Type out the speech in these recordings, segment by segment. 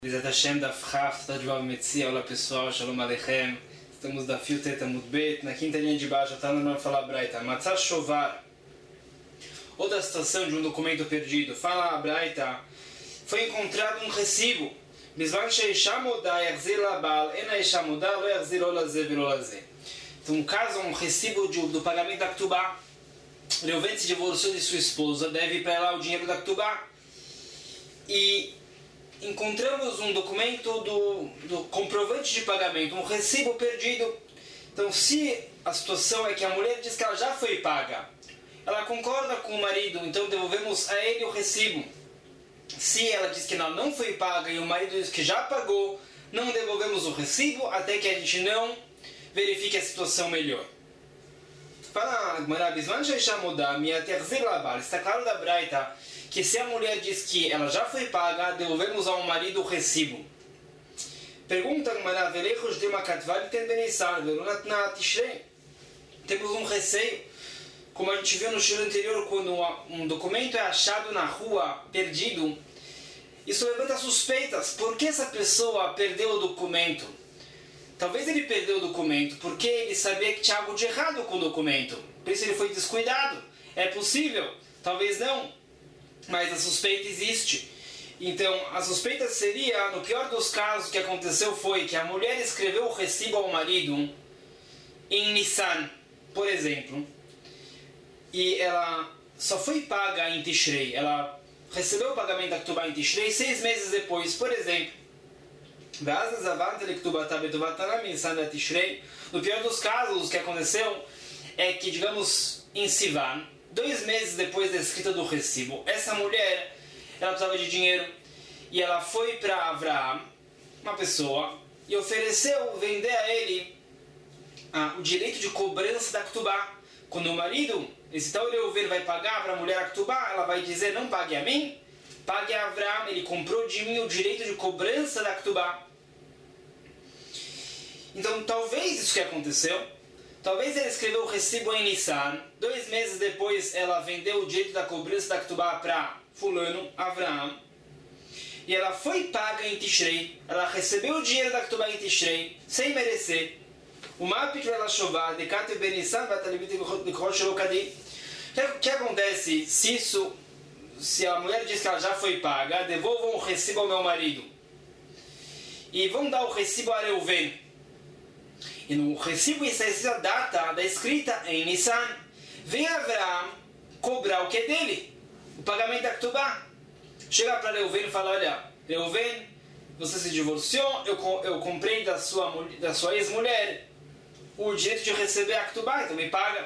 Bezat Hashem da Fchaf, Tadvav Metzia, olá pessoal, Shalom Aleichem. Estamos da Fio Teta Mudbet, na quinta linha de baixo, está no Falar Braita. Matzah Shovar. Outra situação de um documento perdido. Fala a Braita, foi encontrado um recibo. Bizvan Sheisha Modá Yachzir Labal, Ena Isha Modá, Lo Yachzir Olazé Virolazé. Então, um caso, um recibo do pagamento da Ktubá. Reuven se divorciou de sua esposa, deve para ela o dinheiro da Ktubá. E encontramos um documento do comprovante de pagamento, um recibo perdido. Então, se a situação é que a mulher diz que ela já foi paga, ela concorda com o marido, então devolvemos a ele o recibo. Se ela diz que ela não foi paga e o marido diz que já pagou, não devolvemos o recibo até que a gente não verifique a situação melhor. Fala Gmará, Bisman Sheisha Modá, Miaterzir Labal, está claro da Braita que se a mulher diz que ela já foi paga, devolvemos ao marido o recibo. Pergunta Gmará, Velechos de Makatvad tem Benissan, Velunatna Tishrei. Temos um receio, como a gente viu no show anterior, quando um documento é achado na rua, perdido, isso levanta suspeitas. Por que essa pessoa perdeu o documento? Talvez ele perdeu o documento porque ele sabia que tinha algo de errado com o documento. Por isso ele foi descuidado. É possível, talvez não, mas a suspeita existe. Então, a suspeita seria, no pior dos casos, o que aconteceu foi que a mulher escreveu o recibo ao marido em Nissan, por exemplo, e ela só foi paga em Tishrei. Ela recebeu o pagamento da Ktubá em Tishrei 6 meses depois, por exemplo. No pior dos casos, o que aconteceu é que, digamos, em Sivan, 2 meses depois da escrita do recibo, essa mulher, ela precisava de dinheiro e ela foi para Avraham, uma pessoa, e ofereceu vender a ele o direito de cobrança da Ktubá. Quando o marido, esse tal Reuven, vai pagar para a mulher a Ktubá, ela vai dizer: não pague a mim, pague a Avraham, ele comprou de mim o direito de cobrança da Ktubá. Então, talvez isso que aconteceu, talvez ele escreveu o recibo em Nissan, 2 meses depois ela vendeu o direito da cobrança da Ktubá para fulano, Avraham, e ela foi paga em Tishrei, ela recebeu o dinheiro da Ktubá em Tishrei, sem merecer. O que acontece se a mulher diz que ela já foi paga? Devolvam o recibo ao meu marido e vão dar o recibo a Reuven. E no recibo está escrita a data da escrita em Nissan. Vem Avraham cobrar o que é dele, o pagamento da Ktubá. Chega para Reuven e fala: olha, Reuven, você se divorciou, eu comprei da sua ex-mulher o direito de receber a Ktubá, então me paga.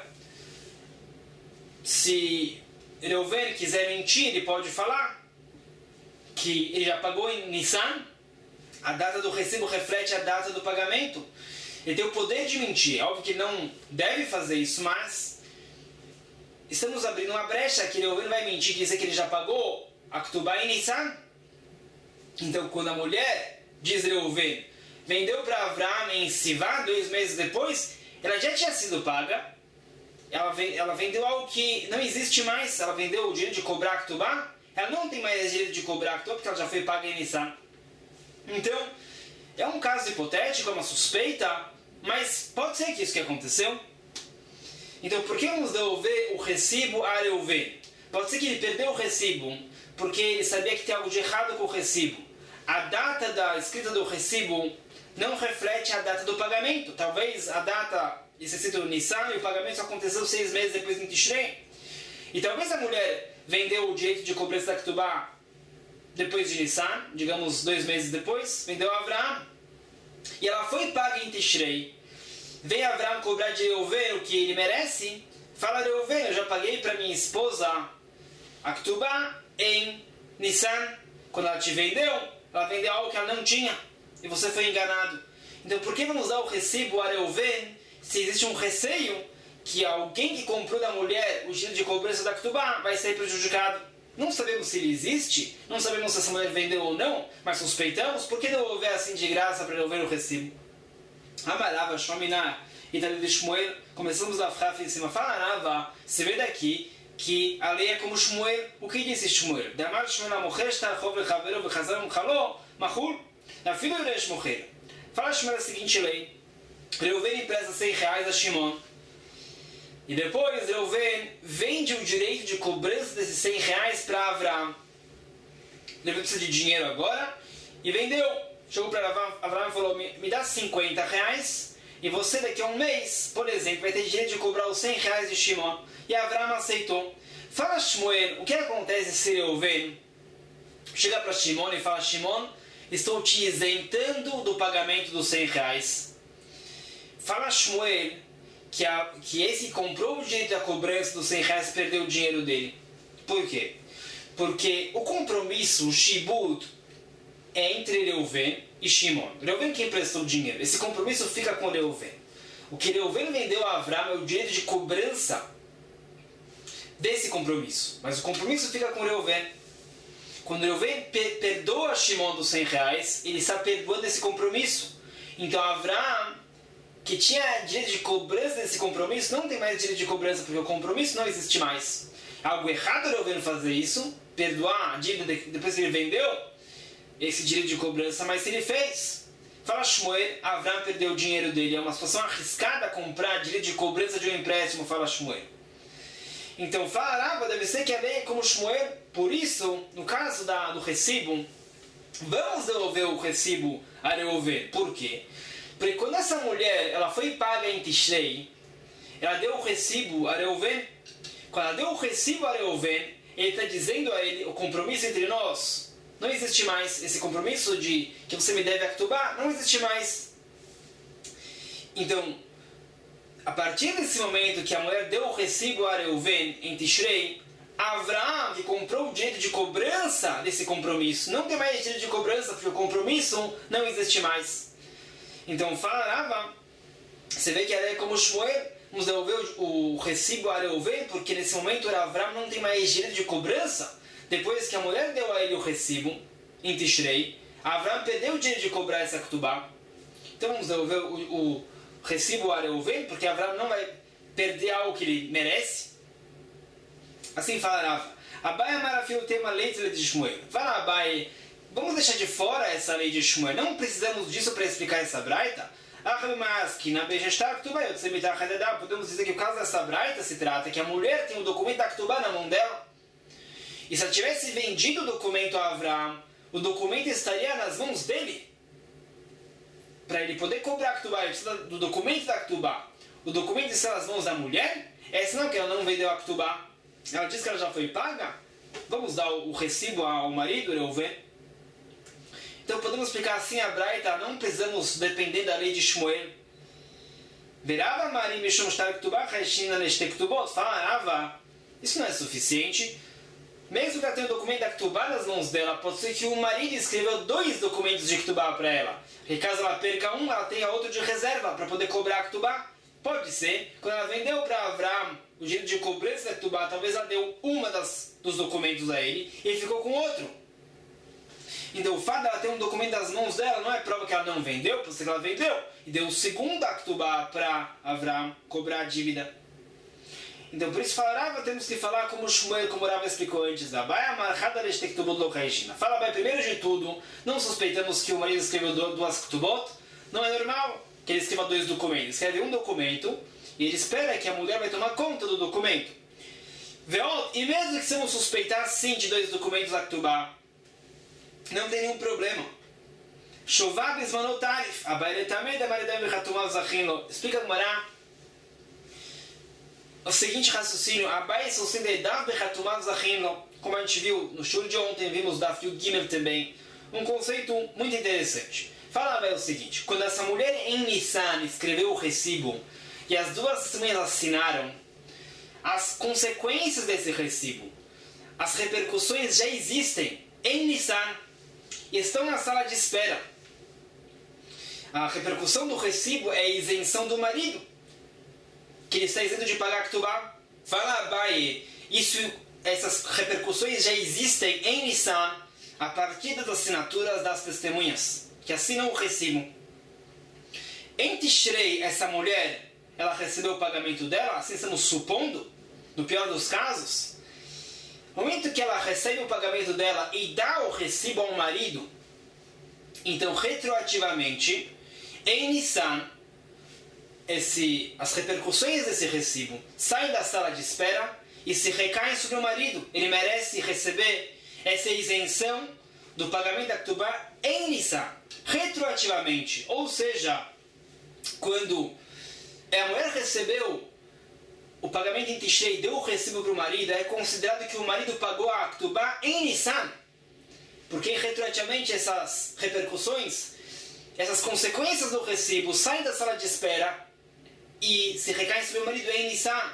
Se Reuven quiser mentir, ele pode falar que ele já pagou em Nissan. A data do recibo reflete a data do pagamento. Ele tem o poder de mentir. É óbvio que ele não deve fazer isso, mas estamos abrindo uma brecha que Reuven vai mentir e dizer que ele já pagou a Ktubá em Nissan. Então, quando a mulher, diz Reuven, vendeu para Avraham em Sivan, 2 meses depois, ela já tinha sido paga. Ela vendeu algo que não existe mais. Ela vendeu o direito de cobrar a Ktubá. Ela não tem mais direito de cobrar a Ktubá porque ela já foi paga em Nissan. Então, é um caso hipotético, é uma suspeita, mas pode ser que isso que aconteceu. Então, por que vamos devolver o recibo a Reuven? Pode ser que ele perdeu o recibo porque ele sabia que tem algo de errado com o recibo. A data da escrita do recibo não reflete a data do pagamento. Talvez a data escrita no Nissan e o pagamento só aconteceu 6 meses depois do Tishrei. E talvez a mulher vendeu o direito de cobrança da Ktubá depois de Nissan, digamos 2 meses depois, vendeu a Avraham. E ela foi paga em Tishrei. Veio Avraham cobrar de Reuven o que ele merece. Fala: Reuven, eu já paguei para minha esposa a Ktubá em Nissan. Quando ela te vendeu, ela vendeu algo que ela não tinha. E você foi enganado. Então, por que vamos dar o recibo a Reuven se existe um receio que alguém que comprou da mulher o direito de cobrança da Ktubá vai ser prejudicado? Não sabemos se ele existe, não sabemos se essa mulher vendeu ou não, mas suspeitamos. Por que devolver assim de graça para devolver o recibo? Amarava, Shomina, Itali de Shmuel, começamos a frase em cima. Fala Rava, se vê daqui que a lei é como Shmuel. O que disse Shmuel? Damar Shmuel a morrer está a chov lechaveró vechazar um chaló Mahur, na filha do Resh morrer. Fala Shmuel a seguinte lei. Reuven empresta R$100 a Shimon. E depois Reuven vende o direito de cobrança desses R$100 para Avraham. Reuven precisa de dinheiro agora e vendeu. Chegou para Avraham e falou, me dá R$50 e você daqui a um mês, por exemplo, vai ter direito de cobrar os R$100 de Shimon. E Avraham aceitou. Fala Shmuel, o que acontece se Reuven chega para Shimon e fala, Shimon, estou te isentando do pagamento dos R$100. Fala Shmuel que esse que comprou o direito da cobrança dos R$100 perdeu o dinheiro dele. Por quê? Porque o compromisso, o shibud, é entre Reuven e Shimon. Reuven que emprestou o dinheiro. Esse compromisso fica com Reuven. O que Reuven vendeu a Avraham é o direito de cobrança desse compromisso. Mas o compromisso fica com Reuven. Quando Reuven perdoa Shimon dos R$100, ele está perdoando esse compromisso. Então Avraham, que tinha direito de cobrança desse compromisso, não tem mais direito de cobrança, porque o compromisso não existe mais. É algo errado Reuven fazer isso, perdoar a dívida depois que ele vendeu esse direito de cobrança, mas se ele fez, fala Shmuel, Avraham perdeu o dinheiro dele. É uma situação arriscada comprar direito de cobrança de um empréstimo, fala Shmuel. Então fala Rava, deve ser que a lei é como Shmuel. Por isso, no caso do recibo, vamos devolver o recibo a Reuven. Por quê? Porque quando essa mulher ela foi paga em Tishrei, ela deu o recibo a Reuven. Quando ela deu o recibo a Reuven, ele está dizendo a ele, o compromisso entre nós não existe mais. Esse compromisso de que você me deve a Ktubá não existe mais. Então, a partir desse momento que a mulher deu o recibo a Reuven em Tishrei, Avraham, que comprou o direito de cobrança desse compromisso, não tem mais direito de cobrança, porque o compromisso não existe mais. Então fala Rava, você vê que ela é como Shmuel, nos devolveu o recibo a Reuven, porque nesse momento Avraham não tem mais direito de cobrança. Depois que a mulher deu a ele o recibo em Tishrei, Avraham perdeu o direito de cobrar essa Ktubá. Então vamos devolver o recibo a Reuven, porque Avraham não vai perder algo que ele merece. Assim fala Rava. Abai Amarafil tem uma lei de Shmuel. Fala Abai, vamos deixar de fora essa lei de Shmuel. Não precisamos disso para explicar essa braita. Podemos dizer que o caso dessa braita se trata que a mulher tem o documento da Ktubá na mão dela. E se ela tivesse vendido o documento a Avraham, o documento estaria nas mãos dele. Para ele poder cobrar a Ktubá, ele precisa do documento da Ktubá. O documento está nas mãos da mulher? É senão que ela não vendeu a Ktubá. Ela diz que ela já foi paga. Vamos dar o recibo ao marido, Reuven. Então podemos explicar assim a braita, não precisamos depender da lei de Shmuel. Verava Marim Mishum Shtar Ktubá Chaishina Neshte Ktubot. Fala Rava, isso não é suficiente. Mesmo que ela tenha o documento da Ktubá nas mãos dela, pode ser que o marido escreveu 2 documentos de Ktubá para ela. E caso ela perca um, ela tenha outro de reserva para poder cobrar a Ktubá. Pode ser, quando ela vendeu para Avraham o direito de cobrança da Ktubá, talvez ela deu uma dos documentos a ele e ele ficou com outro. Então o fato dela ter um documento nas mãos dela não é prova que ela não vendeu, pode ser que ela vendeu e deu o segundo Ktubá para Avraham cobrar a dívida. Então por isso falarava, temos que falar como Shmuel, como o Rava explicou antes. Fala bem, primeiro de tudo, não suspeitamos que o marido escreveu 2 Ktubot. Não é normal que ele escreva 2 documentos. Escreve um documento e ele espera que a mulher vai tomar conta do documento. E mesmo que você não suspeitar sim de 2 documentos da Ktubá, não tem nenhum problema. Explica a Gemara o seguinte raciocínio. Como a gente viu no show de ontem, vimos da Fio Gimel também. Um conceito muito interessante. Fala Abai o seguinte: quando essa mulher em Nissan escreveu o recibo e as 2 testemunhas assinaram, as consequências desse recibo, as repercussões já existem em Nissan e estão na sala de espera. A repercussão do recibo é a isenção do marido, que ele está isento de pagar a Ktubá. Fala Abai, essas repercussões já existem em Nissan a partir das assinaturas das testemunhas que assinam o recibo. Em Tishrei, essa mulher, ela recebeu o pagamento dela, assim estamos supondo, no pior dos casos. No momento que ela recebe o pagamento dela e dá o recibo ao marido, Então, retroativamente, em Nissan, as repercussões desse recibo saem da sala de espera e se recaem sobre o marido. Ele merece receber essa isenção do pagamento da Ktubá em Nissan, retroativamente. Ou seja, quando a mulher recebeu o pagamento em Tishrei, deu o recibo para o marido, é considerado que o marido pagou a Ktubá em Nissan. Porque retroativamente essas repercussões, essas consequências do recibo saem da sala de espera e se recaem sobre o marido em Nissan.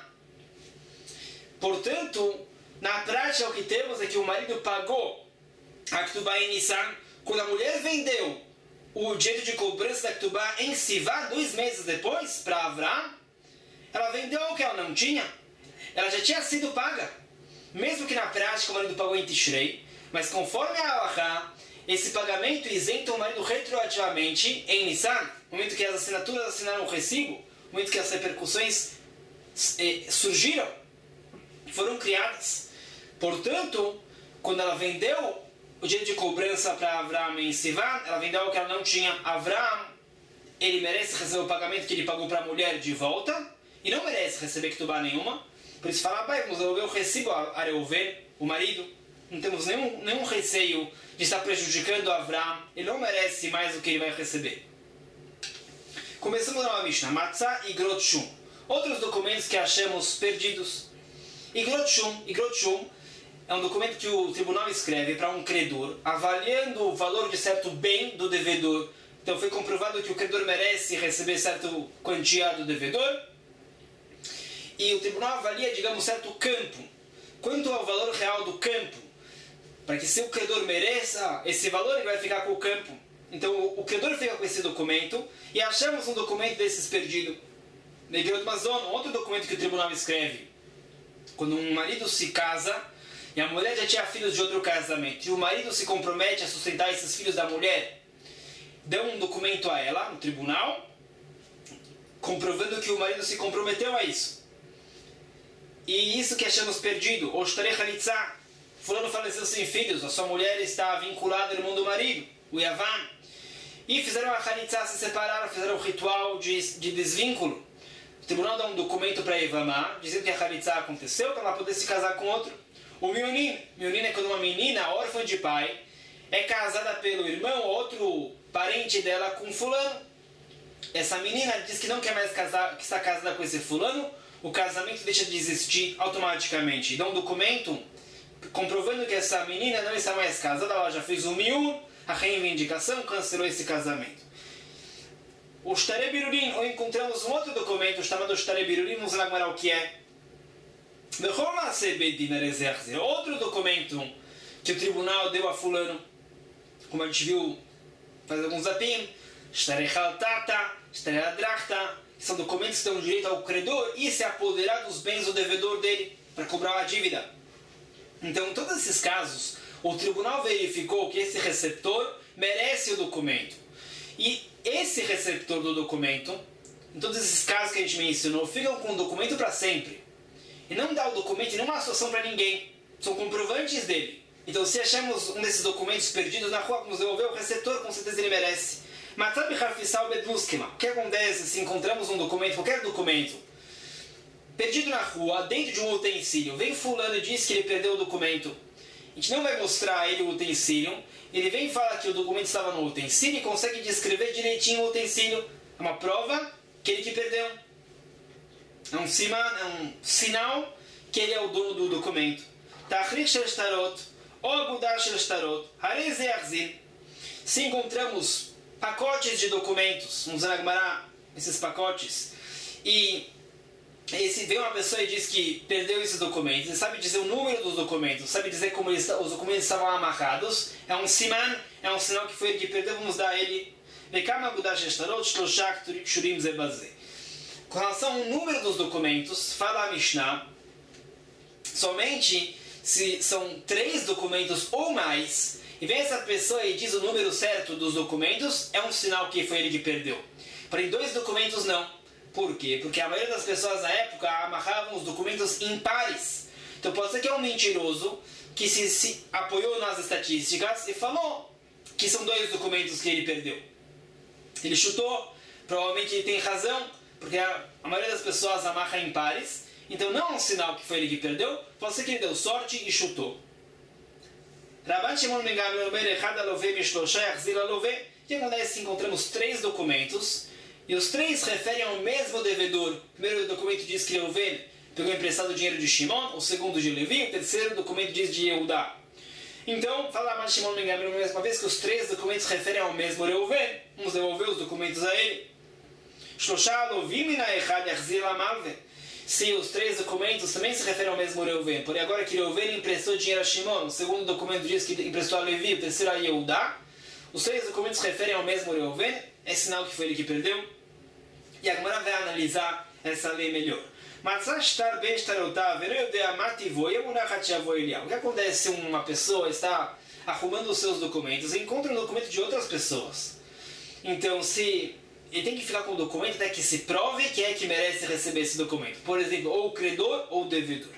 Portanto, na prática o que temos é que o marido pagou a Ktubá em Nissan quando a mulher vendeu o direito de cobrança da Ktubá em Sivan 2 meses depois para Avraham. Ela vendeu o que ela não tinha. Ela já tinha sido paga, mesmo que na prática o marido pagou em Tishrei, mas conforme a Halachá, esse pagamento isenta o marido retroativamente em Nissan, no momento que as assinaturas assinaram o recibo, no momento que as repercussões surgiram, foram criadas. Portanto, quando ela vendeu o direito de cobrança para Avraham em Sivan, ela vendeu o que ela não tinha. Avraham, ele merece receber o pagamento que ele pagou para a mulher de volta, e não merece receber Ktubá nenhuma. Por isso fala, pai, vamos devolver o recibo a Reuven, o marido. Não temos nenhum receio de estar prejudicando Avraham. Ele não merece mais do que ele vai receber. Começamos na Mishnah, Matzah e Igrot Shum. Outros documentos que achamos perdidos. Igrot Shum é um documento que o tribunal escreve para um credor, avaliando o valor de certo bem do devedor. Então foi comprovado que o credor merece receber certa quantia do devedor. E o tribunal avalia, digamos, certo campo. Quanto ao valor real do campo? Para que se o credor mereça esse valor, ele vai ficar com o campo. Então o credor fica com esse documento e achamos um documento desses perdido. Negirot Mazon, outro documento que o tribunal escreve. Quando um marido se casa e a mulher já tinha filhos de outro casamento e o marido se compromete a sustentar esses filhos da mulher, dão um documento a ela, no tribunal, comprovando que o marido se comprometeu a isso. E isso que achamos perdido. Oshtarei Halitzah, fulano faleceu sem filhos, a sua mulher está vinculada ao irmão do marido, o Yavam. E fizeram a Halitzah, se separaram, fizeram o ritual de desvínculo. O tribunal dá um documento para Yevamá, dizendo que a Halitzah aconteceu para ela poder se casar com outro. O Mionin é quando uma menina, órfã de pai, é casada pelo irmão ou outro parente dela com fulano. Essa menina diz que não quer mais casar, que está casada com esse fulano, o casamento deixa de existir automaticamente. Dá um documento comprovando que essa menina não está mais casada, ela já fez o miur, a reivindicação, cancelou esse casamento. O Shtarei Birurim, ou encontramos um outro documento chamado Shtarei Birurim, vamos lembrar o que é. Outro documento que o tribunal deu a fulano, como a gente viu faz alguns zapim, Shtarei Haltata, Shtarei Adrachta, são documentos que dão direito ao credor e se apoderar dos bens do devedor dele para cobrar a dívida. Então, em todos esses casos, o tribunal verificou que esse receptor merece o documento. E esse receptor do documento, em todos esses casos que a gente mencionou, ficam com o documento para sempre. E não dá o documento em nenhuma situação para ninguém. São comprovantes dele. Então, se achamos um desses documentos perdidos na rua, vamos devolver o receptor, com certeza ele merece. Matzah Harfissal Bedluskema. O que acontece se encontramos um documento, qualquer documento, perdido na rua, dentro de um utensílio? Vem fulano e diz que ele perdeu o documento. A gente não vai mostrar a ele o utensílio. Ele vem e fala que o documento estava no utensílio e consegue descrever direitinho o utensílio. É uma prova que ele que perdeu. É um sinal que ele é o dono do documento. Tachrik shel shtarot, ou agudar shel shtarot, harei ze yachzir. Se encontramos pacotes de documentos, vamos anagmará esses pacotes, e vem uma pessoa e diz que perdeu esses documentos, ele sabe dizer o número dos documentos, sabe dizer como os documentos estavam amarrados, é um siman, é um sinal que foi ele que perdeu, vamos dar a ele. Com relação ao número dos documentos, fala a Mishnah, somente se são 3 documentos ou mais, e vem essa pessoa e diz o número certo dos documentos, é um sinal que foi ele que perdeu. Porém, 2 documentos não. Por quê? Porque a maioria das pessoas na época amarravam os documentos impares. Então pode ser que é um mentiroso que se apoiou nas estatísticas e falou que são 2 documentos que ele perdeu. Ele chutou, provavelmente ele tem razão, porque a maioria das pessoas amarra em pares, então não é um sinal que foi ele que perdeu, pode ser que ele deu sorte e chutou. Rabban Shimon ben Gamliel Omer Echad Aloveh Mishlosha Yachzir Aloveh. O que acontece se encontramos 3 documentos e os 3 referem ao mesmo devedor? O primeiro documento diz que Reuven pegou emprestado o dinheiro de Shimon, o segundo de Levi, o terceiro documento diz de Yehudá. Então, fala Rabban Shimon ben Gamliel mais uma vez que os 3 documentos referem ao mesmo Reuven, vamos devolver os documentos a ele. Shlosha Alovim Mina Echad Yachzir Amalveh. Se os 3 documentos também se referem ao mesmo Reuven, porém agora que Reuven emprestou dinheiro a Shimon, o segundo documento diz que emprestou a Levi, o terceiro a Yehudá, os 3 documentos referem ao mesmo Reuven, é sinal que foi ele que perdeu, e a Gemara vai analisar essa lei melhor. O que acontece se uma pessoa está arrumando os seus documentos e encontra um documento de outras pessoas? Então, se ele tem que ficar com o documento até que se prove que é que merece receber esse documento. Por exemplo, ou o credor ou o devedor.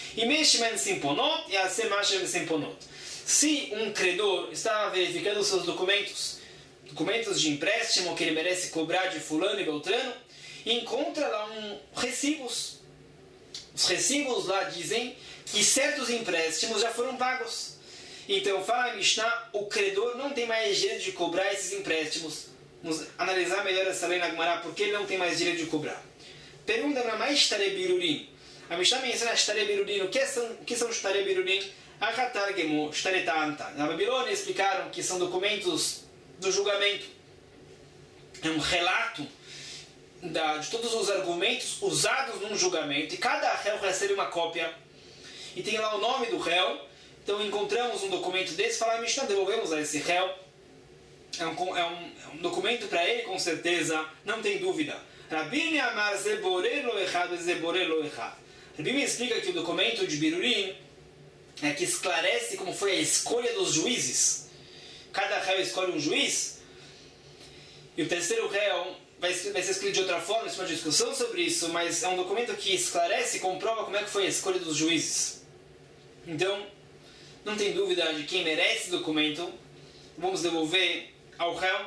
Se um credor está verificando os seus documentos de empréstimo que ele merece cobrar de fulano e beltrano, e encontra lá recibos. Os recibos lá dizem que certos empréstimos já foram pagos. Então, fala a Mishnah, o credor não tem mais direito de cobrar esses empréstimos. Vamos analisar melhor essa lei na Gemara, porque ele não tem mais direito de cobrar. Pergunta para mais Shtare Birurim. A Mishnah menciona Shtare Birurim. O que são Shtare Birurim? Achatar Gemu, Shtare Ta'anta. Na Babilônia explicaram que são documentos do julgamento. É um relato de todos os argumentos usados num julgamento. E cada réu recebe uma cópia. E tem lá o nome do réu. Então encontramos um documento desse. Fala a Mishnah, devolvemos a esse réu. É um documento para ele, com certeza, não tem dúvida. Rabbi Amar Zeborer Lo Echad Zeborer Lo Echad. Rabbi me explica que o documento de Birurim é que esclarece como foi a escolha dos juízes. Cada réu escolhe um juiz, e o terceiro réu vai ser escolhido de outra forma, isso é uma discussão sobre isso, mas é um documento que esclarece e comprova como é que foi a escolha dos juízes. Então, não tem dúvida de quem merece esse documento, vamos devolver ao réu.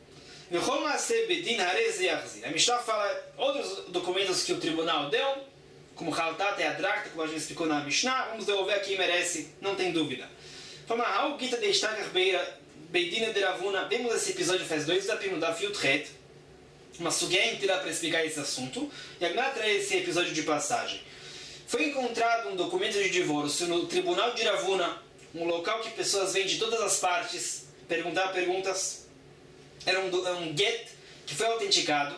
A Mishnah fala outros documentos que o tribunal deu, como Haltat e Adrakta, como a gente explicou na Mishnah, vamos devolver a quem merece, não tem dúvida. Vemos esse episódio faz 2 da Pimudaf Yudhet, uma sugué inteira para explicar esse assunto, e agora traz esse episódio de passagem. Foi encontrado um documento de divórcio no tribunal de Ravuna, um local que pessoas vêm de todas as partes perguntar perguntas. Era um get que foi autenticado.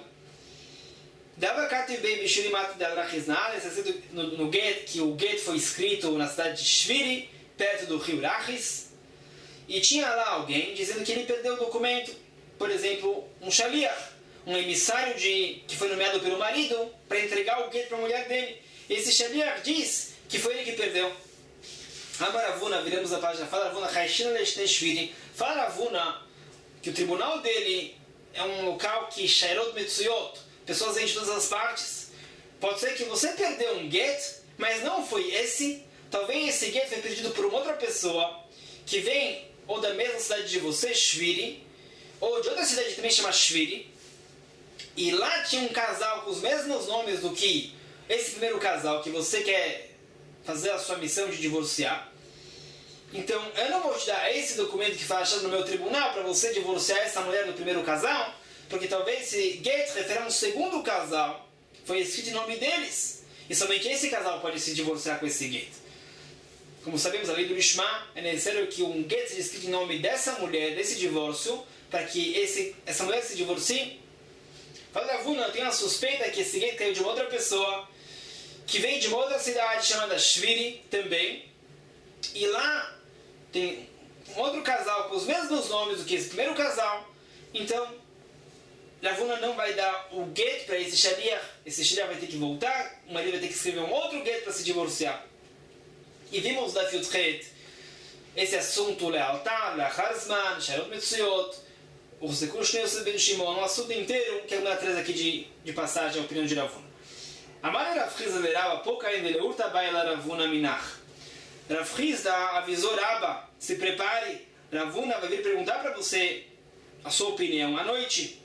No get, que o get foi escrito na cidade de Shviri, perto do rio Rachis, e tinha lá alguém dizendo que ele perdeu o documento. Por exemplo, um shaliach, um emissário que foi nomeado pelo marido para entregar o get para a mulher dele. Esse shaliach diz que foi ele que perdeu. Amaravuna, viramos a página, fala Ravuna, fala Ravuna que o tribunal dele é um local que Shairot Metsuyot, pessoas vêm de todas as partes. Pode ser que você perdeu um get, mas não foi esse. Talvez esse get foi perdido por uma outra pessoa que vem ou da mesma cidade de você, Shviri, ou de outra cidade que também chama Shviri, e lá tinha um casal com os mesmos nomes do que esse primeiro casal que você quer fazer a sua missão de divorciar. Então, eu não vou te dar esse documento que foi achado no meu tribunal para você divorciar essa mulher do primeiro casal, porque talvez esse get refere a um segundo casal, foi escrito em nome deles, e somente esse casal pode se divorciar com esse get. Como sabemos, a lei do Lishma, é necessário que um get seja escrito em nome dessa mulher, desse divórcio, para que essa mulher se divorcie. Fala, Ravuna, eu tenho a suspeita que esse get caiu de uma outra pessoa, que vem de uma outra cidade chamada Shviri também, e lá tem um outro casal com os mesmos nomes do que esse primeiro casal. Então, Ravuna não vai dar o get para esse shaliach. Esse shaliach vai ter que voltar, o marido vai ter que escrever um outro get para se divorciar. E vimos da Fiutret esse assunto, lealtad, leacharzman, Shairot Metsuyot, o recurso de Yosef ben Shimon, um assunto inteiro que a Gemara traz aqui de passagem a opinião de Ravuna. Amar Rav Chizda verava pouco ainda leurta baila Ravuna minach. Rav Chizda avisou Rabba, se prepare, Rav Huna vai vir perguntar para você a sua opinião à noite.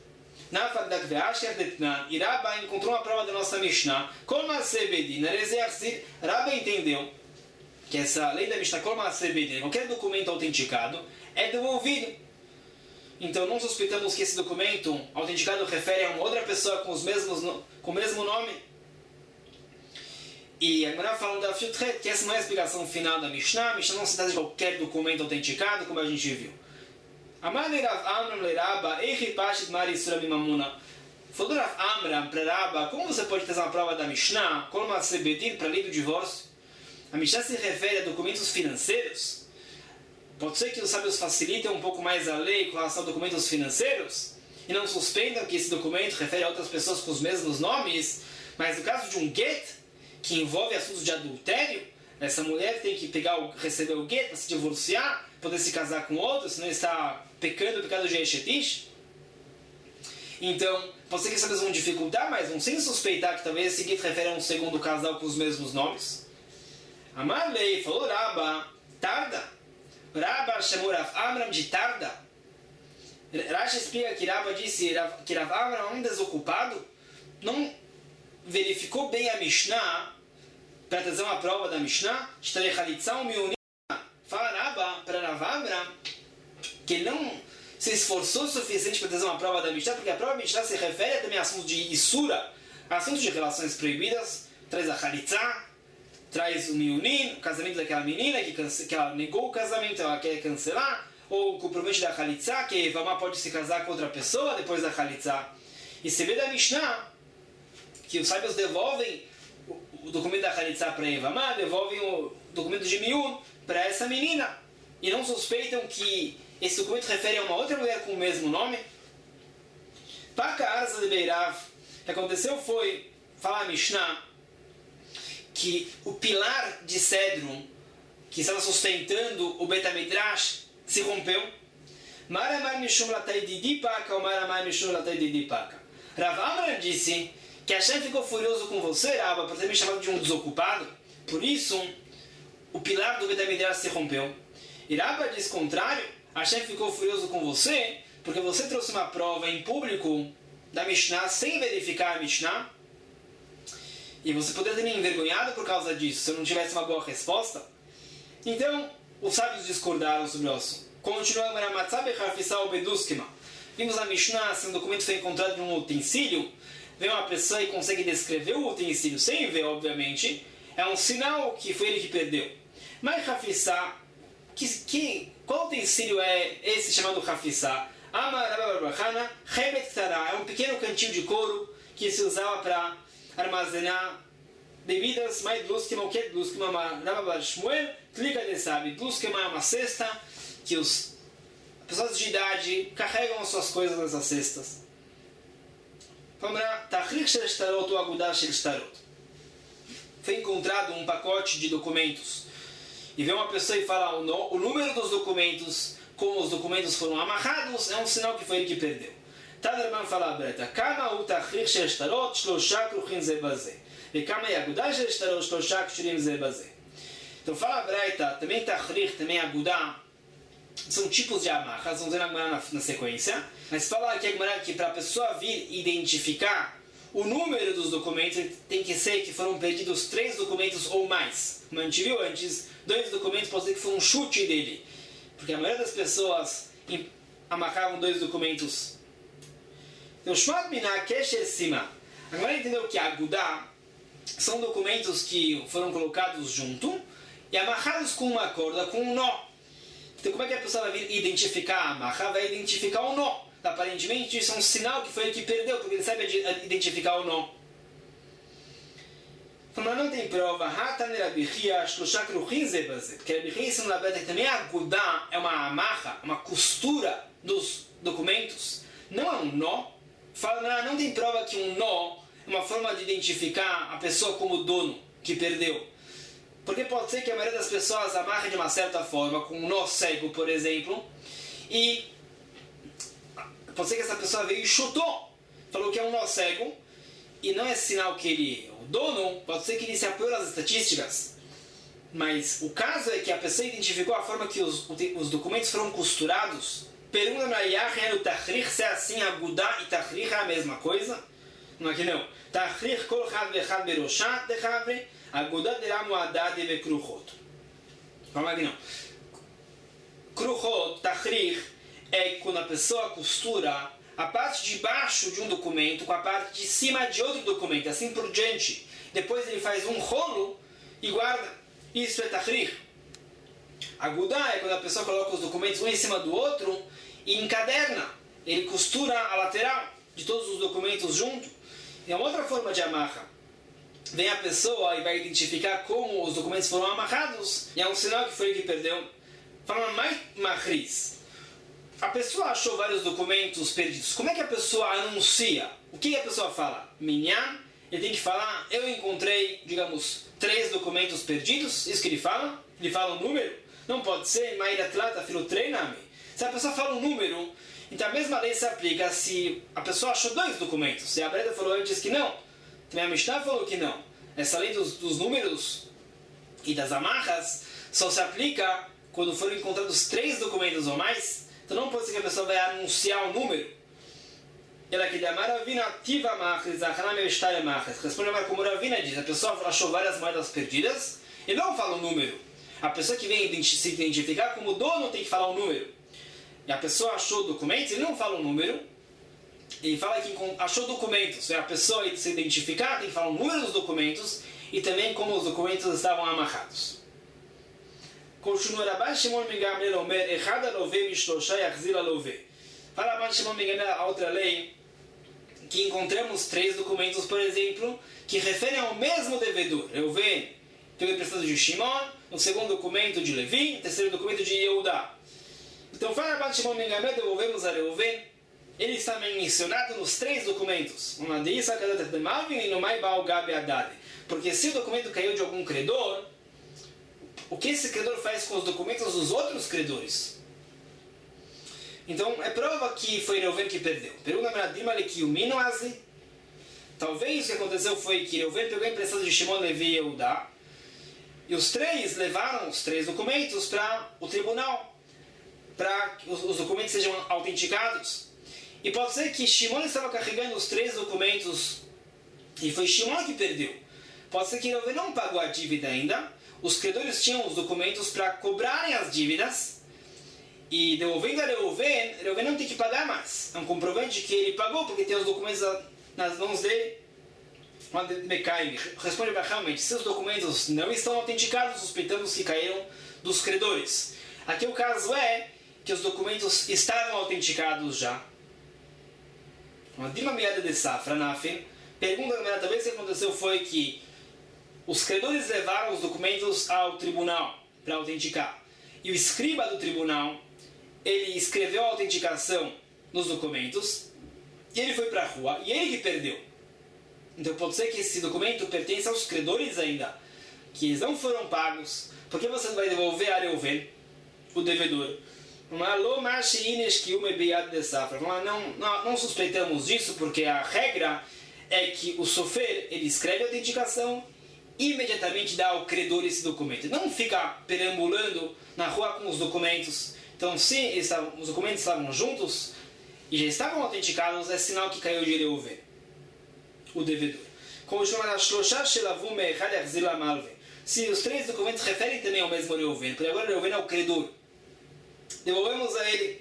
E Rabba encontrou uma prova da nossa Mishnah. Rabba entendeu que essa lei da Mishnah, qualquer documento autenticado, é devolvido. Então não suspeitamos que esse documento autenticado refere a uma outra pessoa com o mesmo nome. E agora falando da Fiutret, que essa não é a explicação final da Mishnah. A Mishnah não se trata de qualquer documento autenticado, como a gente viu. Amar Rav Amram le Rabba, Eichi Pashit Mari Surah Bimamuna. Falou Rav Amram para Rabba, como você pode trazer uma prova da Mishnah, como a Sebedin, para a lei do divórcio? A Mishnah se refere a documentos financeiros. Pode ser que os sábios facilitem um pouco mais a lei com relação a documentos financeiros e não suspendam que esse documento refere a outras pessoas com os mesmos nomes, mas no caso de um get, que envolve assuntos de adultério, essa mulher tem que receber o get para se divorciar, poder se casar com outro, senão está pecando o pecado de Eshetish. Então, pode ser que essas vão dificultar, mas vão sem suspeitar que talvez esse get refere a um segundo casal com os mesmos nomes. Amarlei falou Rabba, tarda. Rabba chamou Rav Amram de tarda. Rashi explica que Rabba disse que Rav Amram, um desocupado, não verificou bem a Mishnah para trazer uma prova da Mishnah. Fala Rabba para Rav Amram que ele não se esforçou o suficiente para trazer uma prova da Mishnah, porque a prova da Mishnah se refere também a assuntos de Isura, assuntos de relações proibidas, traz a Chalitza, traz o Miunin, o casamento daquela menina que ela negou o casamento, ela quer cancelar, ou o compromisso da Chalitza, que Evamá pode se casar com outra pessoa depois da Chalitza. E se vê da Mishnah que os sábios devolvem o documento da Chalitza para Evamá, devolvem o documento de Miun para essa menina, e não suspeitam que esse documento refere a uma outra mulher com o mesmo nome. Paca Arza de Beirav, o que aconteceu foi, falar a Mishnah, que o pilar de cedro que estava sustentando o Betamidrash se rompeu. Maramar Mishum Latai Didi Paka ou Maramar Mishum Latai Didi Paka. Rav Amram disse que Hashem ficou furioso com você, Rabba, por ter me chamado de um desocupado. Por isso, o pilar do Betamidrash se rompeu. E Rabba diz contrário, Hashem ficou furioso com você porque você trouxe uma prova em público da Mishnah sem verificar a Mishnah. E você poderia ter me envergonhado por causa disso, se eu não tivesse uma boa resposta. Então, os sábios discordaram sobre o assunto. Continuamos na Matzabe Hafissal Beduskima. Vimos a Mishnah, se um documento foi encontrado em um utensílio, vem uma pessoa e consegue descrever o utensílio sem ver, obviamente, é um sinal que foi ele que perdeu. Mas Hafissá, qual utensílio é esse chamado Hafissá? É um pequeno cantil de couro que se usava para armazenar bebidas, mais Dluskima, o que é Dluskima? Ravabar Shmuel, clica de sabe, Dluskima é uma cesta que as pessoas de idade carregam as suas coisas nessas cestas. Vamos lá, Tachrik Shel Shtarot ou Agudar Shel Shtarot. Foi encontrado um pacote de documentos e vem uma pessoa e fala o número dos documentos, como os documentos foram amarrados, é um sinal que foi ele que perdeu. Tadarman fala a breta, Kama u Tachrik Shel Shtarot Shlosha Kruchin Ze Bazeh e Kama Yagudar Shel Shtarot Shlosha Kruchin Ze Bazeh. Então fala a breta, também Tachrik, também Agudar, são tipos de amarras, vamos ver na sequência, mas fala aqui que para a pessoa vir identificar o número dos documentos, tem que ser que foram perdidos 3 documentos ou mais. Como a gente viu antes, 2 documentos pode ser que foi um chute dele, porque a maioria das pessoas amarravam 2 documentos. Então, Shmat Minah Kesher Sima. Agora entendeu que Agudá são documentos que foram colocados junto e amarrados com uma corda, com um nó. Então como é que a pessoa vai vir identificar a amarra? Vai identificar o nó. Aparentemente isso é um sinal que foi ele que perdeu, porque ele sabe identificar o nó. Então não tem prova. Porque Rabbi ensina na Beta que também a Agudá é uma amarra, uma costura dos documentos. Não é um nó. Fala, não tem prova que um nó é uma forma de identificar a pessoa como dono que perdeu. Porque pode ser que a maioria das pessoas amarre de uma certa forma, com um nó cego, por exemplo, e pode ser que essa pessoa veio e chutou, falou que é um nó cego, e não é sinal que ele é o dono, pode ser que ele se apoiou nas estatísticas. Mas o caso é que a pessoa identificou a forma que os documentos foram costurados. Pergunta na Yahya no Tachrich se é assim, Agudá e Tachrich é a mesma coisa. Não, aqui não. Tachrich kol chad vechad beroshá dechavre, Agudá derá muadad ve kruchot. Vamos aqui não. Kruchot, Tachrich, é quando a pessoa costura a parte de baixo de um documento com a parte de cima de outro documento, assim por diante. Depois ele faz um rolo e guarda. Isso é Tachrich. Agudá é quando a pessoa coloca os documentos um em cima do outro e encaderna. Ele costura a lateral de todos os documentos junto. É uma outra forma de amarra. Vem a pessoa e vai identificar como os documentos foram amarrados e é um sinal que foi ele que perdeu. Fala mais Mahris. A pessoa achou vários documentos perdidos. Como é que a pessoa anuncia? O que a pessoa fala? Minyan. Ele tem que falar, eu encontrei, digamos, 3 documentos perdidos. Isso que ele fala. Ele fala um número. Não pode ser Maidatlata Filotreiname. Se a pessoa fala um número, então a mesma lei se aplica se a pessoa achou 2 documentos. Se a Breda falou antes que não, também a Mishnah falou que não. Essa lei dos números e das amarras só se aplica quando foram encontrados 3 documentos ou mais. Então não pode ser que a pessoa vai anunciar o número. Ela que dá Maravina ativa amarras, responde como Ravina diz, a pessoa achou várias moedas perdidas e não fala o número. A pessoa que vem se identificar como dono tem que falar o número. E a pessoa achou documentos, ele não fala o número. Ele fala que achou documentos. E a pessoa se identificar tem que falar o número dos documentos e também como os documentos estavam amarrados. Continua Rabban Shimon ben Gamliel Omer, Echad alove mishlosha yachzir alove. Fala Rabban Shimon ben Gamliel, a outra lei, que encontramos 3 documentos, por exemplo, que referem ao mesmo devedor. Reuven pegou emprestado de Shimon, no segundo documento de Levi, no terceiro documento de Yehudá. Então, fala Rabban Shimon ben Gamliel, devolvemos a Reuven. Ele está mencionado nos 3 documentos. Porque se o documento caiu de algum credor, o que esse credor faz com os documentos dos outros credores? Então, é prova que foi Reuven que perdeu. Pergunta para Dimale que o Minoazi. Talvez o que aconteceu foi que Reuven pegou a emprestado de Shimon, Levi e Yehudá. E os 3 levaram os 3 documentos para o tribunal, para que os documentos sejam autenticados. E pode ser que Shimon estava carregando os 3 documentos e foi Shimon que perdeu. Pode ser que Reuven não pagou a dívida ainda. Os credores tinham os documentos para cobrarem as dívidas e devolvendo a Reuven, Reuven não tem que pagar mais. É um comprovante que ele pagou porque tem os documentos nas mãos dele. Responde realmente, se os documentos não estão autenticados, suspeitamos que caíram dos credores. Aqui o caso é que os documentos estavam autenticados já. Uma Dima Miada de Safra, Nafin, pergunta talvez o que aconteceu foi que os credores levaram os documentos ao tribunal para autenticar. E o escriba do tribunal, ele escreveu a autenticação nos documentos e ele foi para a rua e ele que perdeu. Então pode ser que esse documento pertence aos credores ainda, que eles não foram pagos. Por que você não vai devolver a Reuven, o devedor? Não suspeitamos disso porque a regra é que o sofer, ele escreve a autenticação e imediatamente dá ao credor esse documento. Não fica perambulando na rua com os documentos. Então, se os documentos estavam juntos e já estavam autenticados, é sinal que caiu de Reuven, o devedor. Se os 3 documentos referem também ao mesmo Reuven, porque agora Reuven é o credor, devolvemos a ele.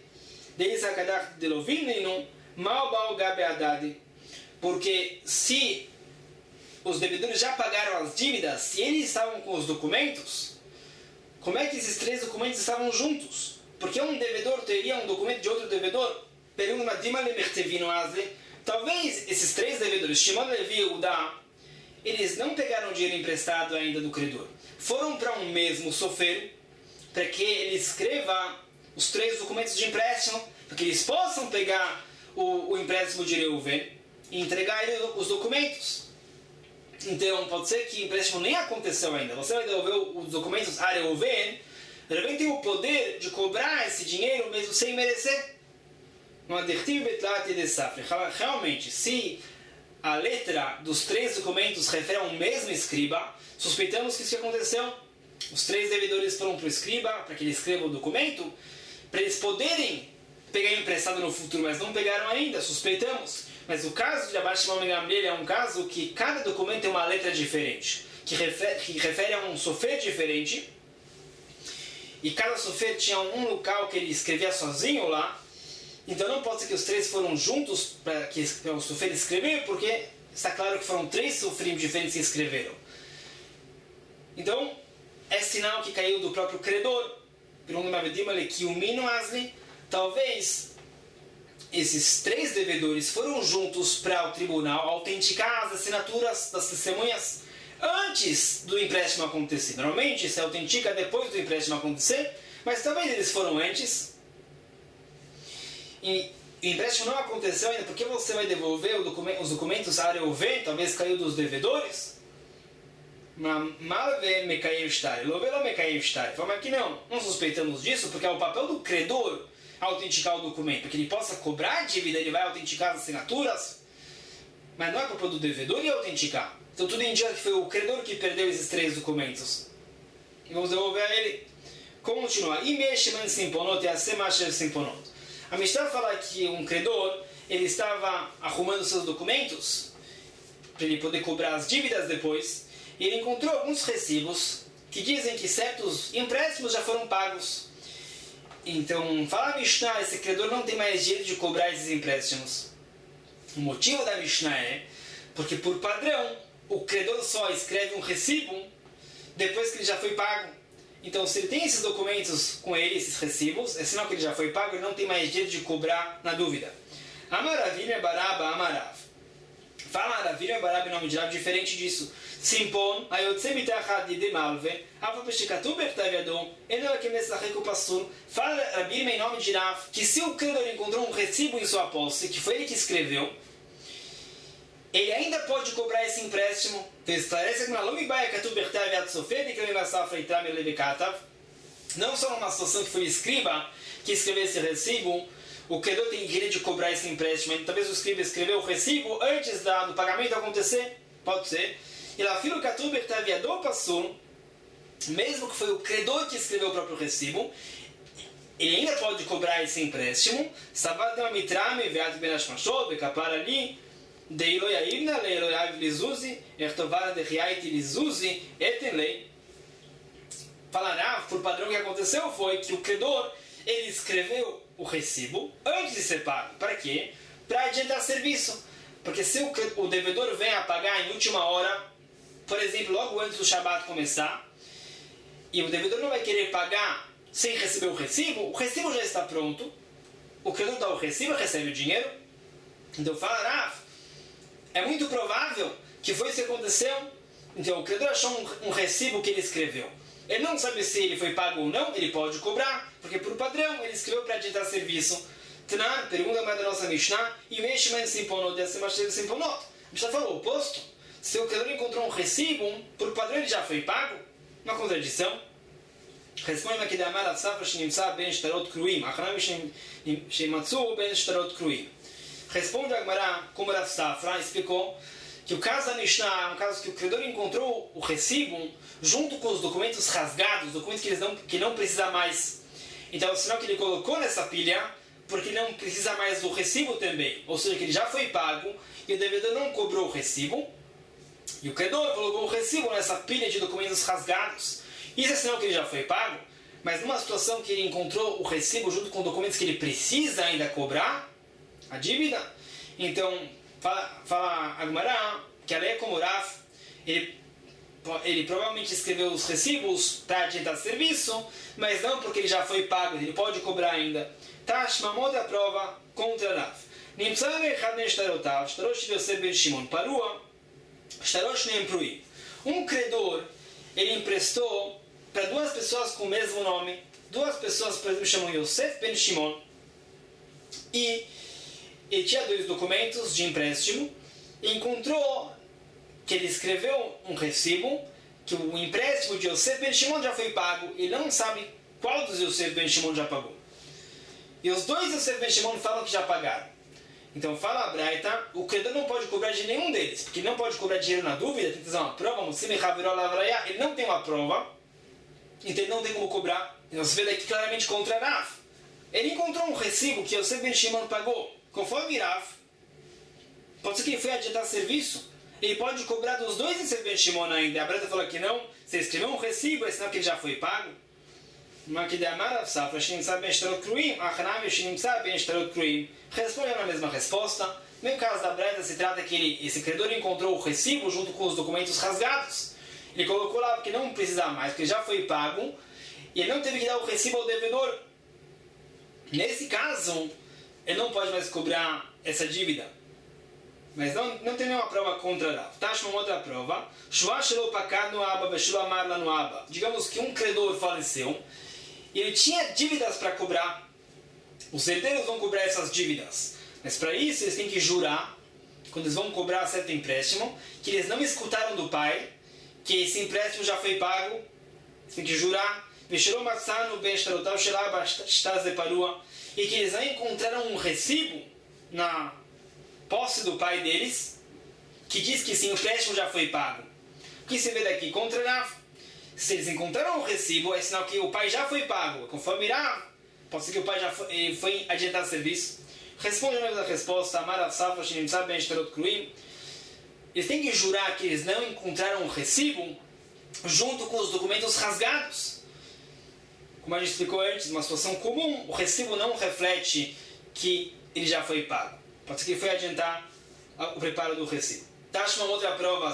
Porque se os devedores já pagaram as dívidas, se eles estavam com os documentos, como é que esses 3 documentos estavam juntos? Porque um devedor teria um documento de outro devedor? Pergunta talvez esses 3 devedores, Shimon, Levi e Yehudá, eles não pegaram dinheiro emprestado ainda do credor. Foram para um mesmo sofer, para que ele escreva os 3 documentos de empréstimo, para que eles possam pegar o empréstimo de Reuven e entregar ele os documentos. Então, pode ser que o empréstimo nem aconteceu ainda. Você vai devolver os documentos a Reuven. Reuven tem o poder de cobrar esse dinheiro mesmo sem merecer. Realmente, se a letra dos 3 documentos refere ao mesmo escriba, suspeitamos que isso aconteceu. Os 3 devedores foram para o escriba, para que ele escreva o documento, para eles poderem pegar emprestado no futuro, mas não pegaram ainda, suspeitamos. Mas o caso de Rabbi Shimon ben Gamliel é um caso que cada documento tem uma letra diferente, que refere a um sofer diferente, e cada sofer tinha um local que ele escrevia sozinho lá. Então não pode ser que os 3 foram juntos para que o sofer escreveu, porque está claro que foram 3 sofrim diferentes que escreveram. Então é sinal que caiu do próprio credor. Pergunta Mavedim que o Mino Asli, talvez esses 3 devedores foram juntos para o tribunal autenticar as assinaturas das testemunhas antes do empréstimo acontecer. Normalmente se autentica depois do empréstimo acontecer, mas talvez eles foram antes. E o empréstimo não aconteceu ainda, porque você vai devolver os documentos a Reuven, talvez caiu dos devedores? Malve Mekayev Shtari, Lovelo Mekayev Shtari. Fala que não suspeitamos disso, porque é o papel do credor autenticar o documento. Para que ele possa cobrar a dívida, ele vai autenticar as assinaturas, mas não é papel do devedor ele autenticar. Então tudo indica que foi o credor que perdeu esses 3 documentos. E vamos devolver a ele. Continua. A Mishnah fala que um credor ele estava arrumando seus documentos para ele poder cobrar as dívidas depois. E ele encontrou alguns recibos que dizem que certos empréstimos já foram pagos. Então, fala a Mishnah, esse credor não tem mais direito de cobrar esses empréstimos. O motivo da Mishnah é porque, por padrão, o credor só escreve um recibo depois que ele já foi pago. Então, se ele tem esses documentos com ele, esses recibos, é sinal que ele já foi pago, ele não tem mais direito de cobrar na dúvida. Amaravilha Baraba Amarav. Fala Aravilha Baraba em nome de Rav, diferente disso. Simpon, Ayotse Mitachad de Malve, Ava Peshikatu Bertaviadon, Enela Kemesachek Passur. Fala Rabirma em nome de Rav, que se o credor encontrou um recibo em sua posse, que foi ele que escreveu, ele ainda pode cobrar esse empréstimo. Então esclarece que não só numa situação que foi o escriba que escreveu esse recibo, o credor tem direito de cobrar esse empréstimo. Talvez o escriba escreveu o recibo antes do pagamento acontecer. Pode ser. E lá, filho Katuber Taviador passou, mesmo que foi o credor que escreveu o próprio recibo, ele ainda pode cobrar esse empréstimo. Savad uma mitrame, veat benashmashot, bekapar ali, deilo yaivna, leilo yav lizuzi, ertovara de riaiti lizuzi, etenlei. Falará, por padrão, o que aconteceu foi que o credor, ele escreveu o recibo antes de ser pago. Para quê? Para adiantar serviço. Porque se o devedor vem a pagar em última hora, por exemplo, logo antes do Shabat começar, e o devedor não vai querer pagar sem receber o recibo já está pronto, o credor dá o recibo e recebe o dinheiro. Então fala, é muito provável que foi isso que aconteceu. Então o credor achou um recibo que ele escreveu. Ele não sabe se ele foi pago ou não, ele pode cobrar, porque por padrão ele escreveu para adiantar serviço. Tanan, pergunta mais da nossa Mishnah, e Meshman Simponot, essa Mashel Simponot. A Mishnah falou o oposto. Se o credor encontrou um recibo, por padrão ele já foi pago? Uma contradição. Responde aqui da Amara Safra Shnimsa Ben Shtarot Kruim, Achanam Shematsu Ben Shtarot Kruim. Responde a Gemara, como Rav Safra explicou, que o caso da Mishnah é um caso que o credor encontrou o recibo junto com os documentos rasgados, documentos que não precisa mais. Então é o sinal que ele colocou nessa pilha, porque ele não precisa mais do recibo também. Ou seja, que ele já foi pago e o devedor não cobrou o recibo. E o credor colocou o recibo nessa pilha de documentos rasgados. Isso é sinal que ele já foi pago, mas numa situação que ele encontrou o recibo junto com documentos que ele precisa ainda cobrar a dívida, então fala a Gemara que a lei é como Rav, ele provavelmente escreveu os recibos para adiantar serviço, mas não porque ele já foi pago, ele pode cobrar ainda. Tashma moda a prova contra Rav. Nimtzah echad neshtarotav, shtarosh Yosef ben Shimon, parua, shtarosh nem pruim. Um credor, ele emprestou para 2 pessoas com o mesmo nome. 2 pessoas, por exemplo, chamam Yosef ben Shimon. E ele tinha 2 documentos de empréstimo e encontrou que ele escreveu um recibo, que o empréstimo de Yosef ben Shimon já foi pago. Ele não sabe qual dos Yosef ben Shimon já pagou. E os 2 Yosef ben Shimon falam que já pagaram. Então fala a Braita, o credor não pode cobrar de nenhum deles, porque ele não pode cobrar dinheiro na dúvida, tem que fazer uma prova, ele não tem uma prova. então ele não tem como cobrar. Então você vê daqui claramente contra Rav. Ele encontrou um recibo que Yosef Ben Shimon pagou. Conforme Rav, pode ser que ele foi adiantar serviço. Ele pode cobrar dos dois Yosef Ben Shimon ainda. A Breta falou que não. Você escreveu um recibo, é sinal que ele já foi pago. Responde na mesma resposta. No caso da Breta, se trata que esse credor encontrou o recibo junto com os documentos rasgados. Ele colocou lá porque não precisa mais, porque já foi pago. E ele não teve que dar o recibo ao devedor. Nesse caso, ele não pode mais cobrar essa dívida. Mas não tem nenhuma prova contra Rav. Tashma, uma outra prova. Digamos que um credor faleceu e ele tinha dívidas para cobrar. Os herdeiros vão cobrar essas dívidas. Mas para isso eles têm que jurar, quando eles vão cobrar certo empréstimo, que eles não escutaram do pai que esse empréstimo já foi pago. Eles têm que jurar. E que eles não encontraram um recibo na posse do pai deles que diz que esse empréstimo já foi pago. O que se vê daqui contra Rav? Se eles encontraram um recibo, é sinal que o pai já foi pago. Conforme Rav, pode ser que o pai já foi adiantar serviço. Responde a mesma resposta. Eles têm que jurar que eles não encontraram um recibo junto com os documentos rasgados. Como a gente explicou antes, uma situação comum, o recibo não reflete que ele já foi pago. Pode ser que ele foi adiantar o preparo do recibo. Tashma, outra prova.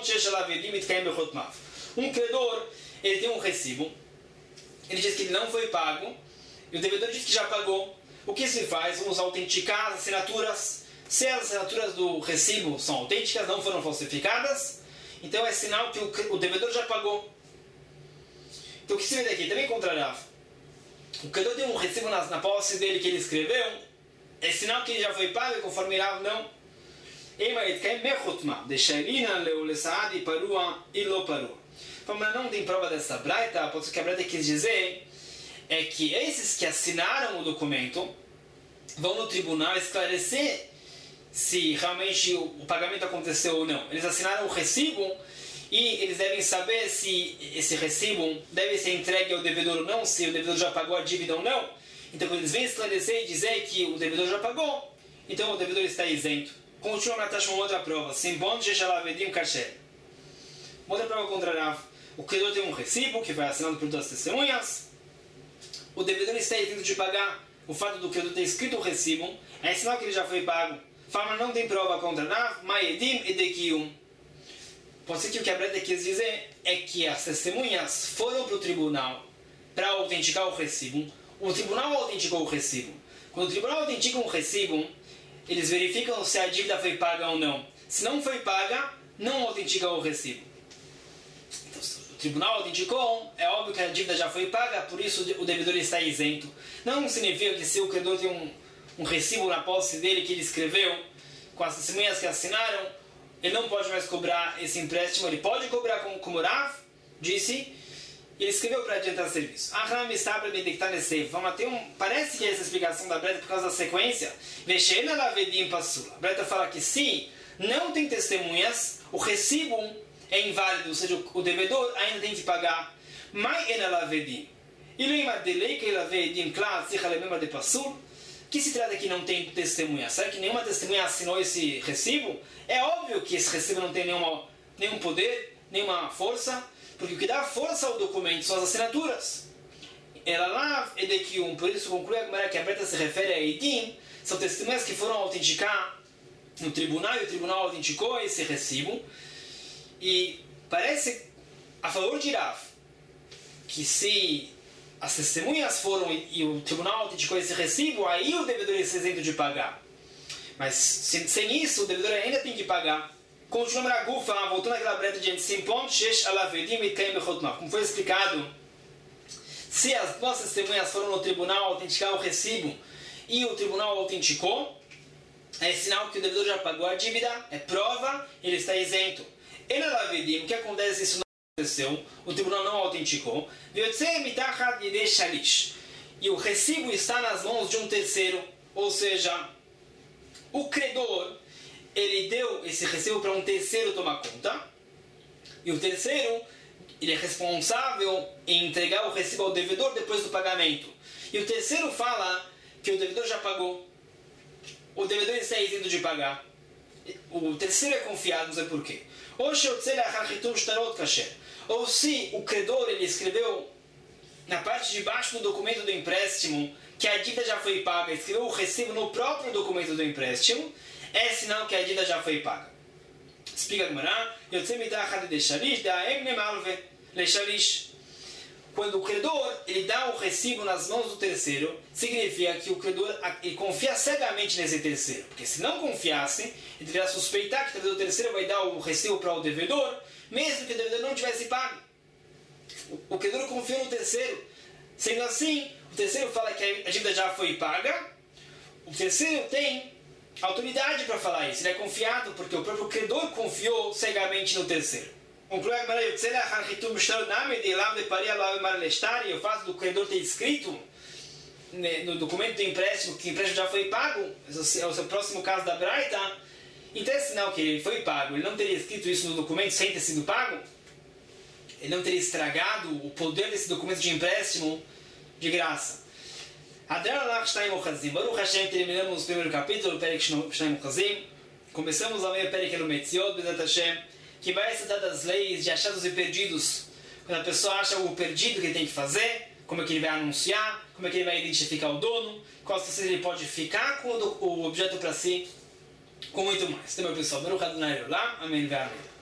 Um credor, ele tem um recibo, ele diz que ele não foi pago, e o devedor diz que já pagou. O que se faz? Vamos autenticar as assinaturas. Se as assinaturas do recibo são autênticas, não foram falsificadas, então é sinal que o devedor já pagou. Então o que se vê daqui? Também contra Rav. O credor tem um recibo na posse dele que ele escreveu, é sinal que ele já foi pago, e conforme Rav não. Mas não tem prova dessa braita, pode ser que a braita quis dizer é que esses que assinaram o documento vão no tribunal esclarecer se realmente o pagamento aconteceu ou não. Eles assinaram o recibo e eles devem saber se esse recibo deve ser entregue ao devedor ou não, se o devedor já pagou a dívida ou não. Então, quando eles vêm esclarecer e dizer que o devedor já pagou, então o devedor está isento. Continua na taxa uma outra prova. Outra prova contra Rav. O credor tem um recibo que foi assinado por duas testemunhas. O devedor está isento de pagar. O fato do credor ter escrito o recibo é sinal que ele já foi pago. Fala, não tem prova contra Rav, Maedim e Dekium. Pode ser que o que a Breta quis dizer é que as testemunhas foram para o tribunal para autenticar o recibo. O tribunal autenticou o recibo. Quando o tribunal autentica um recibo, eles verificam se a dívida foi paga ou não. Se não foi paga, não autentica o recibo. Então, se o tribunal autenticou, é óbvio que a dívida já foi paga, por isso o devedor está isento. Não significa que se o credor tem um recibo na posse dele que ele escreveu, com as testemunhas que assinaram, ele não pode mais cobrar esse empréstimo. Ele pode cobrar como Rav disse, ele escreveu para adiantar serviço. Parece que essa explicação da Breta por causa da sequência. A Breta fala que se não tem testemunhas, o recibo é inválido, ou seja, o devedor ainda tem que pagar. Que se trata que não tem testemunha? Será que nenhuma testemunha assinou esse recibo? É óbvio que esse recibo não tem nenhum poder, nenhuma força, porque o que dá força ao documento são as assinaturas. Ela lá é de que por isso conclui que a Breta se refere a Eidim, são testemunhas que foram autenticar no tribunal, e o tribunal autenticou esse recibo. E parece, a favor de Rav, que se as testemunhas foram e o tribunal autenticou esse recibo, aí o devedor é isento de pagar. Mas sem isso, o devedor ainda tem que pagar. Continua na Gufa, voltando àquela Breta de Simpon, Shesh Alavedim e Kaim Bechotmav. Como foi explicado, se as duas testemunhas foram no tribunal autenticar o recibo e o tribunal autenticou, é sinal que o devedor já pagou a dívida, é prova, ele está isento. Ele Alavedim, o que acontece se isso não aconteceu, o tribunal não autenticou, e o recibo está nas mãos de um terceiro, ou seja, o credor, ele deu esse recibo para um terceiro tomar conta, e o terceiro ele é responsável em entregar o recibo ao devedor depois do pagamento. E o terceiro fala que o devedor já pagou. O devedor está isento de pagar. O terceiro é confiado, não sei porquê. Ou se o credor ele escreveu na parte de baixo do documento do empréstimo que a dívida já foi paga, escreveu o recibo no próprio documento do empréstimo, é sinal que a dívida já foi paga. Explica a Gemara, quando o credor ele dá o recibo nas mãos do terceiro, significa que o credor ele confia cegamente nesse terceiro. Porque se não confiasse, ele deveria suspeitar que o terceiro vai dar o recibo para o devedor, mesmo que o devedor não tivesse pago. O credor confiou no terceiro. Sendo assim, o terceiro fala que a dívida já foi paga, o terceiro tem autoridade para falar isso. Ele é confiado porque o próprio credor confiou cegamente no terceiro. Conclui a Gemara, o fato do credor ter escrito no documento do empréstimo que o empréstimo já foi pago, é o seu próximo caso da Braita, então é sinal que ele foi pago. Ele não teria escrito isso no documento sem ter sido pago? Ele não teria estragado o poder desse documento de empréstimo de graça. Baruch Hashem, terminamos o primeiro capítulo, Perek Shnei Chazim. Começamos a ler Perek Elometziot, Bezat Hashem, que vai se tratar das leis de achados e perdidos. Quando a pessoa acha algo perdido que ele tem que fazer, como é que ele vai anunciar, como é que ele vai identificar o dono, qual certeza ele pode ficar com o objeto para si, com muito mais. Então, meu pessoal, Baruch Adonai Olam, Amém.